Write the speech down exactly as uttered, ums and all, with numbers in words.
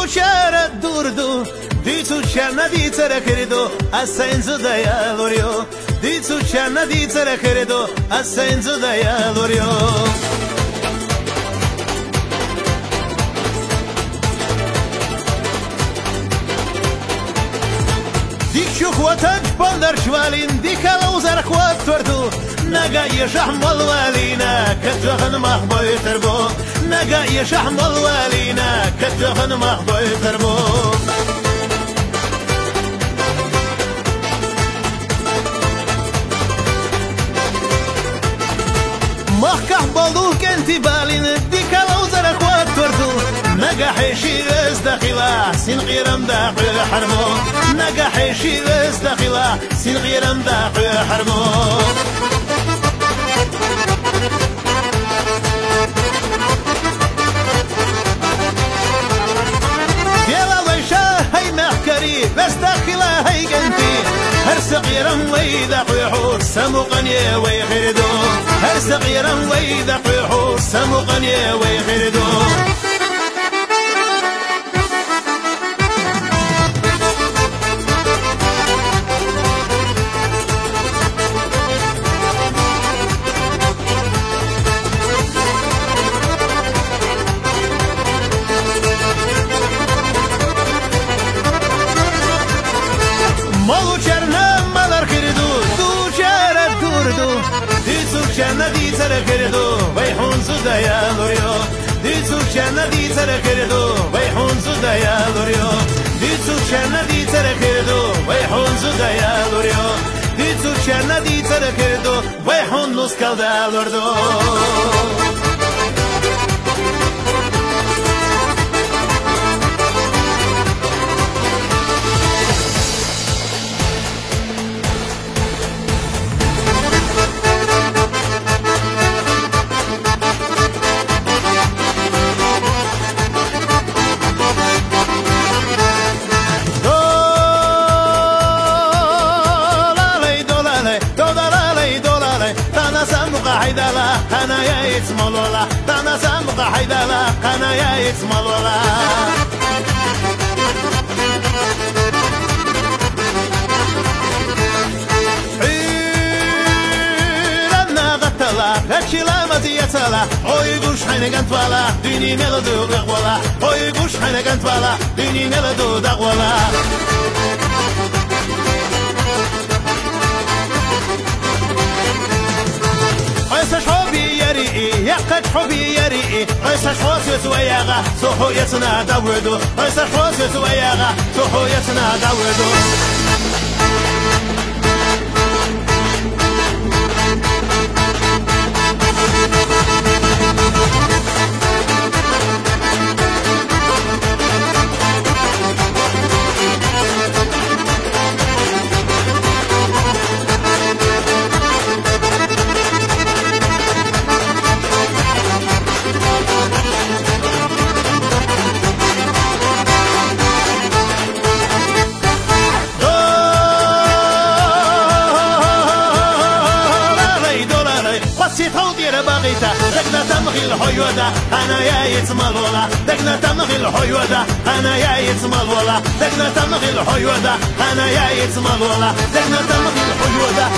شهر دور دو دی تو چرنا دی تر کردو از سنز دیا لوریو دی تو چرنا دی تر کردو از سنز دیا لوریو دیکشو خواتک باندر شوالین دیکالو زر خوات توردو نگا یشحم والوالینا کتوخن مخبای تربو نگا یشحم والوالینا کتوخن مخبای تربو محکح بالو کنتی بالین دیکالو زر خوات توردو نگا حیشی از داخلا سین غیرم داخل حرمو نگا حیشی از داخلا سین غیرم داخل حرمو بس داخلها هي قنتي هر صغيرا ويدا قيحو سمقني ويخردو هر صغيرا ويدا قيحو سمقني ويخردو مالو چرنا مالر کردو دو چهره دور دو دیتو چرنا دی تر کردو وی حونزو دیا لوریو دیتو چرنا دی تر کردو وی حونزو دیا لوریو دیتو چرنا دی تر کردو وی حونزو دیا لوریو دیتو چرنا دی تر کردو وی حونوس کلدا لوردو حيدالا أنا يا إسمالولا أنا سامق حيدالا أنا يا إسمالولا حيرنا غتلا هكشلا مزيتلا أوي قوش حين قنتوالا ديني نلدو دغولا أوي قوش حين قنتوالا ديني نلدو دغولا قيسش حبي يريئي يقج حبي يريئي قيسش حوسس وياغا سوحو يتنا داودو قيسش حوسس وياغا سوحو يتنا داودو دقنا تمغي الحيوة أنا يا يتملولا دقنا تمغي الحيوة أنا يا يتملولا دقنا تمغي الحيوة أنا يا يتملولا دقنا تمغي الحيوة